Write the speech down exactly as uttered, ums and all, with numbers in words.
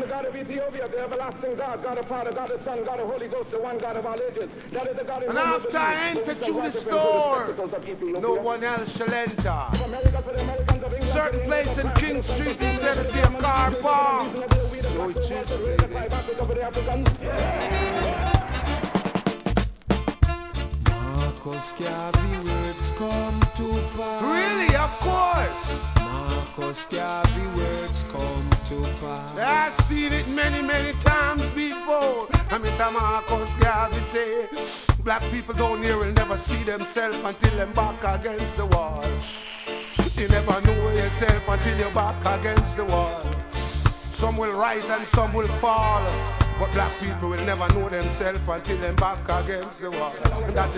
God of Ethiopia, the everlasting God, God of Father, God of Son, God of Holy Ghost, the one God of all ages. That is the God in And whom we after I believe. enter So we shall through the worship him through the store, spectacles of Ethiopia. no one else shall enter. From America to the Americans of England, Certain to the place English in of France, King to the French of Street is Germany, said to to the be a Germans, car to the park. Indonesian, to the Sweden, So back it to is, Walter, to the baby. five Africa, for the Africans. Marcus Garvey words come to pass. Really, of course. Marcus Garvey words come to pass. I've seen it many, many times before. And Mister Marcus Garvey say, black people down here will never see themselves until they're back against the wall. You never know yourself until you're back against the wall. Some will rise and some will fall. But black people will never know themselves until they're back against the wall. And that